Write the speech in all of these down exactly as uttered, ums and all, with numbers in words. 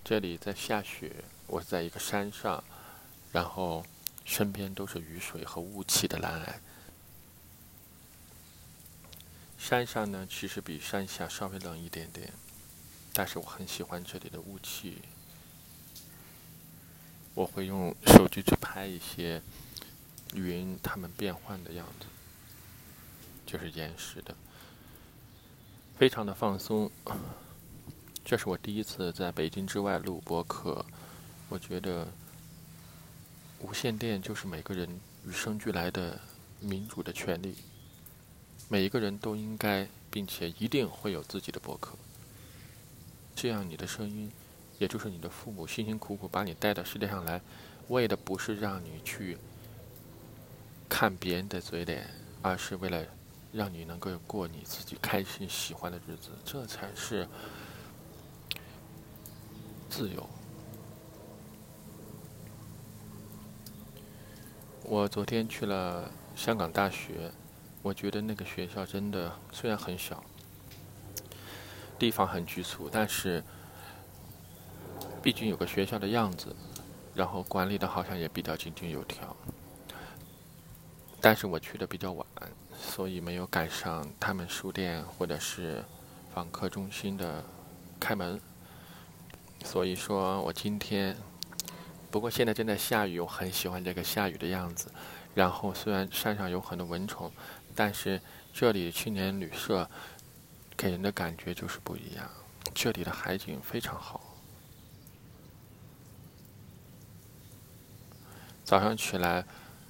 这里在下雪，我在一个山上，然后身边都是雨水和雾气的蓝蓝。山上呢，其实比山下稍微冷一点点，但是我很喜欢这里的雾气。我会用手机去拍一些云它们变换的样子，就是延时的，非常的放松。这是我第一次在北京之外录播客，我觉得无线电就是每个人与生俱来的民主的权利，每一个人都应该并且一定会有自己的播客，这样你的声音，也就是你的父母辛辛苦苦把你带到世界上来，为的不是让你去看别人的嘴脸，而是为了让你能够过你自己开心喜欢的日子，这才是自由。我昨天去了香港大学，我觉得那个学校真的虽然很小，地方很局促，但是毕竟有个学校的样子，然后管理的好像也比较井井有条。但是我去的比较晚，所以没有赶上他们书店或者是访客中心的开门。所以说我今天，不过现在正在下雨，我很喜欢这个下雨的样子。然后虽然山上有很多蚊虫，但是这里青年旅社给人的感觉就是不一样。这里的海景非常好。早上起来，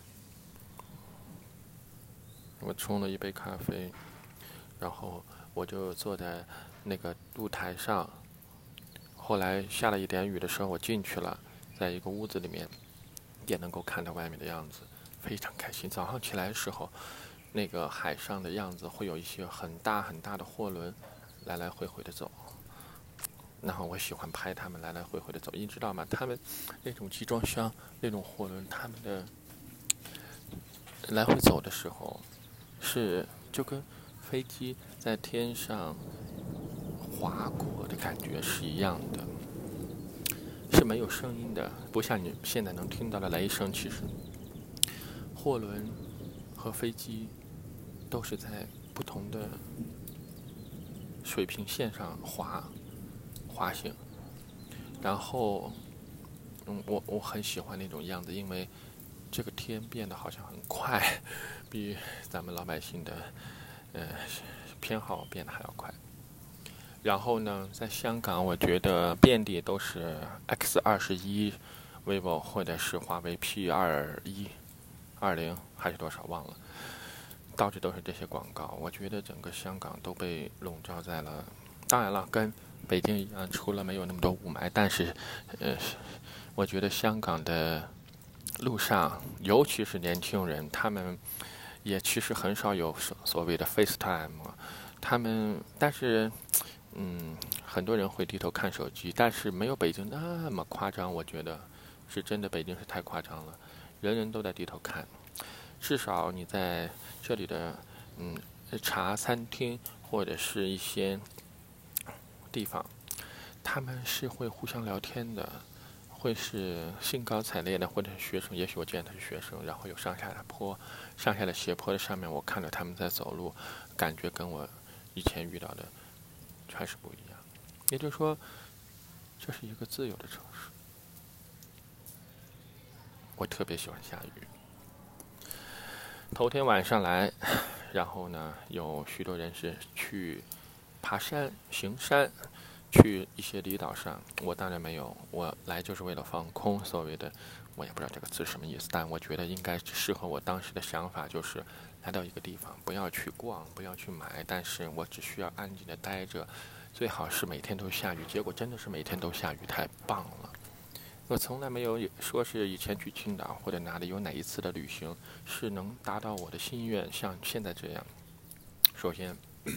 我冲了一杯咖啡，然后我就坐在那个露台上。后来下了一点雨的时候，我进去了，在一个屋子里面，也能够看到外面的样子，非常开心。早上起来的时候，那个海上的样子会有一些很大很大的货轮来来回回的走，然后我喜欢拍他们来来回回的走。你知道吗？他们那种集装箱那种货轮，他们的来回走的时候，是就跟飞机在天上划过的感觉是一样的，是没有声音的，不像你现在能听到的雷声。其实货轮和飞机都是在不同的水平线上滑滑行，然后嗯，我我很喜欢那种样子，因为这个天变得好像很快，比咱们老百姓的呃偏好变得还要快。然后呢，在香港，我觉得遍地都是 X 二十一、vivo 或者是华为 P 二一、二零还是多少忘了，到处都是这些广告。我觉得整个香港都被笼罩在了，当然了，跟北京一样，除了没有那么多雾霾，但是，呃，我觉得香港的路上，尤其是年轻人，他们也其实很少有所所谓的 FaceTime，他们但是。嗯，很多人会低头看手机，但是没有北京那么夸张。我觉得是真的，北京是太夸张了，人人都在低头看。至少你在这里的嗯茶餐厅或者是一些地方，他们是会互相聊天的，会是兴高采烈的，或者是学生。也许我见他是学生，然后有上下的坡，上下的斜坡的上面，我看到他们在走路，感觉跟我以前遇到的还是不一样。也就是说，这是一个自由的城市。我特别喜欢下雨。头天晚上来，然后呢，有许多人是去爬山、行山，去一些离岛上。我当然没有，我来就是为了放空。所谓的，我也不知道这个词什么意思，但我觉得应该适合我当时的想法，就是来到一个地方，不要去逛，不要去买，但是我只需要安静的待着。最好是每天都下雨，结果真的是每天都下雨，太棒了。我从来没有说是以前去青岛或者哪里有哪一次的旅行是能达到我的心愿，像现在这样。首先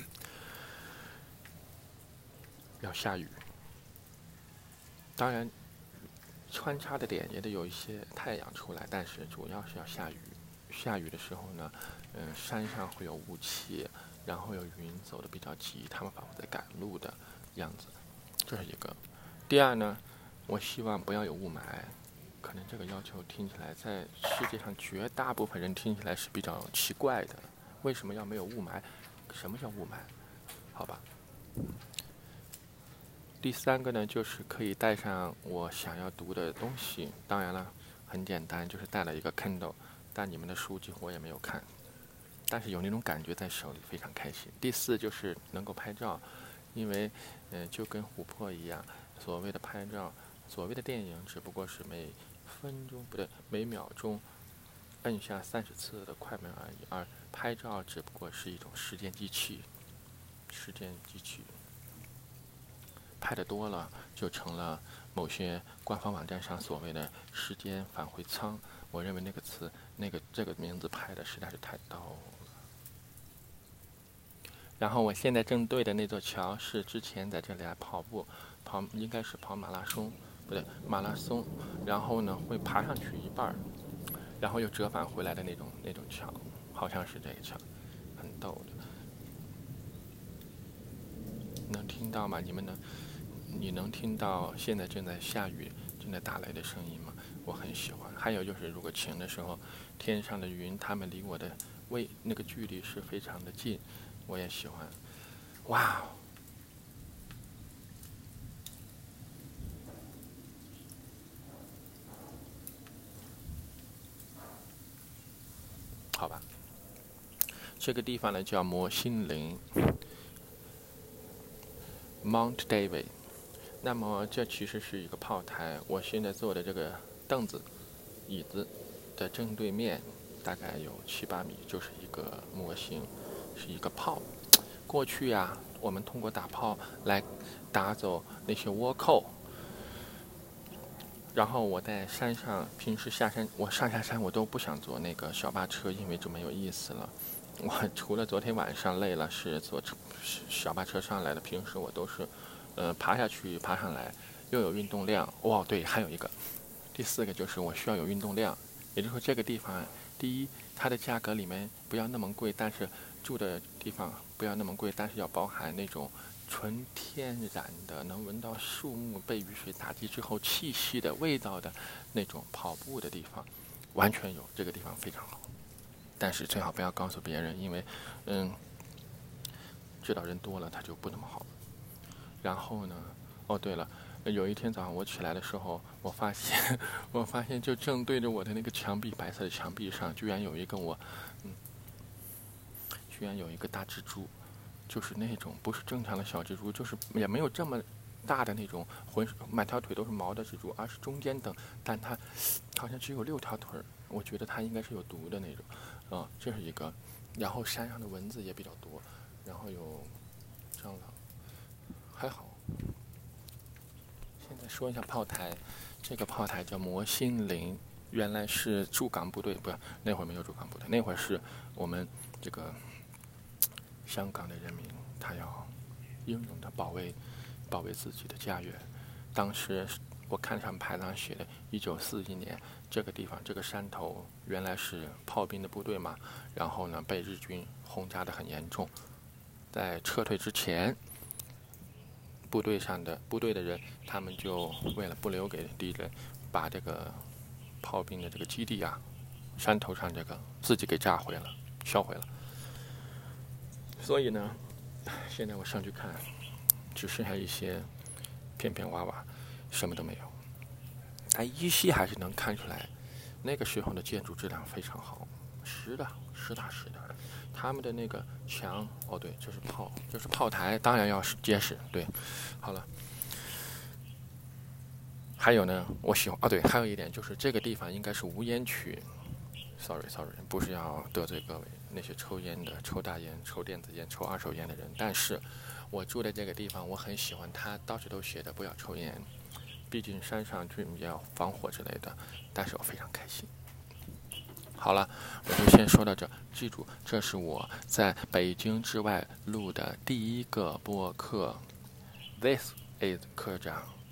要下雨，当然穿插的点也得有一些太阳出来，但是主要是要下雨。下雨的时候呢，嗯、呃，山上会有雾气，然后有云走得比较急，他们仿佛在赶路的样子，这是一个。第二呢， 我希望不要有雾霾。可能这个要求听起来在世界上绝大部分人听起来是比较奇怪的。为什么要没有雾霾？什么叫雾霾？好吧。第三个呢，就是可以带上我想要读的东西。当然了，很简单，就是带了一个 Kindle， 但你们的书几乎我也没有看，但是有那种感觉在手里，非常开心。第四就是能够拍照，因为嗯、呃，就跟琥珀一样，所谓的拍照，所谓的电影，只不过是每分钟不对，每秒钟摁下三十次的快门而已，而拍照只不过是一种时间机器，时间机器。拍的多了，就成了某些官方网站上所谓的时间返回舱。我认为那个词，那个这个名字拍的实在是太逗了。然后我现在正对的那座桥是之前在这里来跑步，跑应该是跑马拉松，不对，马拉松。然后呢，会爬上去一半，然后又折返回来的那种那种桥，好像是这个桥，很逗的。能听到吗？你们能？你能听到现在正在下雨、正在打雷的声音吗？我很喜欢。还有就是，如果晴的时候，天上的云，它们离我的位那个距离是非常的近，我也喜欢。哇！好吧，这个地方呢叫摩星岭 （Mount David）。那么这其实是一个炮台，我现在坐的这个凳子、椅子的正对面，大概有七八米，就是一个模型，是一个炮。过去呀，我们通过打炮来打走那些倭寇。然后我在山上，平时下山，我上下山我都不想坐那个小巴车，因为这没有意思了。我除了昨天晚上累了是坐小巴车上来的，平时我都是。呃，爬下去，爬上来，又有运动量。哇，对，还有一个，第四个就是我需要有运动量。也就是说，这个地方，第一，它的价格里面不要那么贵，但是住的地方不要那么贵，但是要包含那种纯天然的，能闻到树木被雨水打击之后气息的味道的那种跑步的地方，完全有。这个地方非常好，但是最好不要告诉别人，因为，嗯，知道人多了，它就不那么好。然后呢？哦，对了，有一天早上我起来的时候，我发现，我发现就正对着我的那个墙壁，白色的墙壁上，居然有一个我，嗯，居然有一个大蜘蛛，就是那种不是正常的小蜘蛛，就是也没有这么大的那种浑满条腿都是毛的蜘蛛，而是中间等，但它好像只有六条腿儿，我觉得它应该是有毒的那种，啊、嗯，这是一个。然后山上的蚊子也比较多，然后有蟑螂。还好。现在说一下炮台，这个炮台叫摩星岭，原来是驻港部队，不，那会儿没有驻港部队，那会儿是我们这个香港的人民，他要英勇的保卫保卫自己的家园。当时我看上牌上写的，一九四一年，这个地方这个山头原来是炮兵的部队嘛，然后呢被日军轰炸得很严重，在撤退之前。部队上的部队的人，他们就为了不留给敌人，把这个炮兵的这个基地啊，山头上这个自己给炸毁了，销毁了。所以呢，现在我上去看，只剩下一些片片瓦瓦，什么都没有。但依稀还是能看出来，那个时候的建筑质量非常好，实的，实打实的。他们的那个墙，哦对，这是炮，这是炮台，当然要结实。对，好了。还有呢，我喜欢啊，对，还有一点就是这个地方应该是无烟区。Sorry Sorry， 不是要得罪各位那些抽烟的、抽大烟、抽电子烟、抽二手烟的人，但是我住的这个地方我很喜欢，它到处都写的不要抽烟，毕竟山上就要防火之类的，但是我非常开心。好了，我就先说到这。记住，这是我在北京之外录的第一个播客。This is 科长。